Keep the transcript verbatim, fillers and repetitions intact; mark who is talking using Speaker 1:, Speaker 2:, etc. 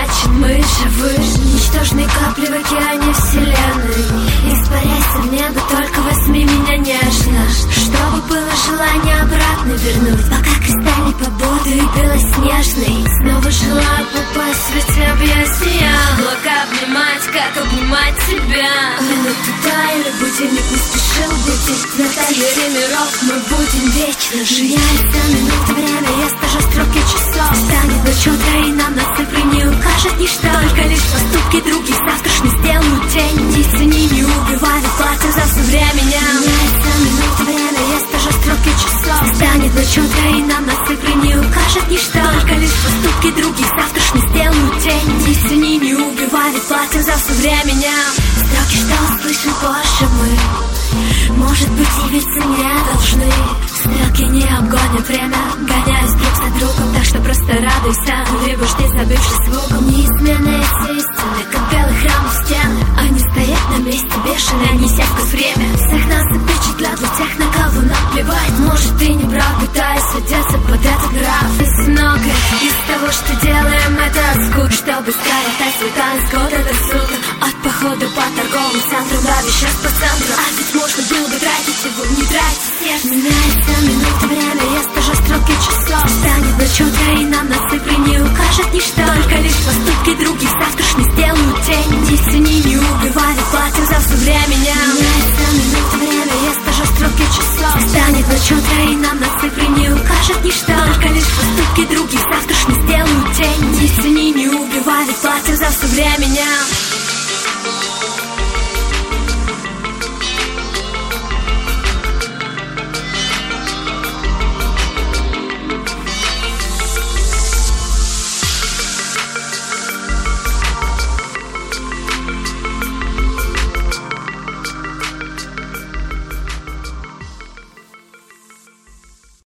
Speaker 1: очень мы же выше ничтожные капли в океане вселенной. Испаряйся в небо, только возьми меня нежно, чтобы было желание обратно вернуть. Пока кристальный пободы и белоснежный, снова желаю попасть в эти объятия. Облака обнимать, как обнимать тебя. Минуты таяли, будильник не спешил будить. На таймере миров мы будем вечно жить. Меняется минута, время, я стажу строки часов. Станет ночь утро, и нам на цифры не укажет ничто. Только лишь поступки других завтрашний сделают тень. Не цени, не убивай, платим за все времени. Меняется минута, время, я стажу строки часов. Станет ночь утро, и нам на цифры не укажет ничто. Только лишь поступки других завтрашний сделают тень. Не цени, не убивай, платим за все времени. Строки, что услышим позже мы, может быть, явиться не должны. Стрелки не обгонят время, гоняясь друг за другом. Так что просто радуйся, либо жди, забившись звуком. Неизменные эти истины, как белый храм у стены. Они стоят на месте бешеные, неся сквозь время. Всех нас запечатлят для тех, на кого наплевать. Может, ты не прав, пытаясь одеться под этот нрав. Из многое из того, что делаем, это от скуки, чтобы скоротать свой танец года до суток. От похода по торговым центрам до вещей по центру. А ведь можно было бы тратить его, не тратить сердце. Меняется минута, время, я стажу строки часов. Станет ночь утро, и нам на цифры не укажет ничто. Только лишь поступки других завтрашний сделают тень. Не цени, не убивай, платим за все времени. Меняется минута, время, я стажу строки часов. Станет ночь утро, и нам на цифры не укажет ничто. Только лишь поступки других завтрашний сделают тень. Не цени, не убивай, платим за все времени.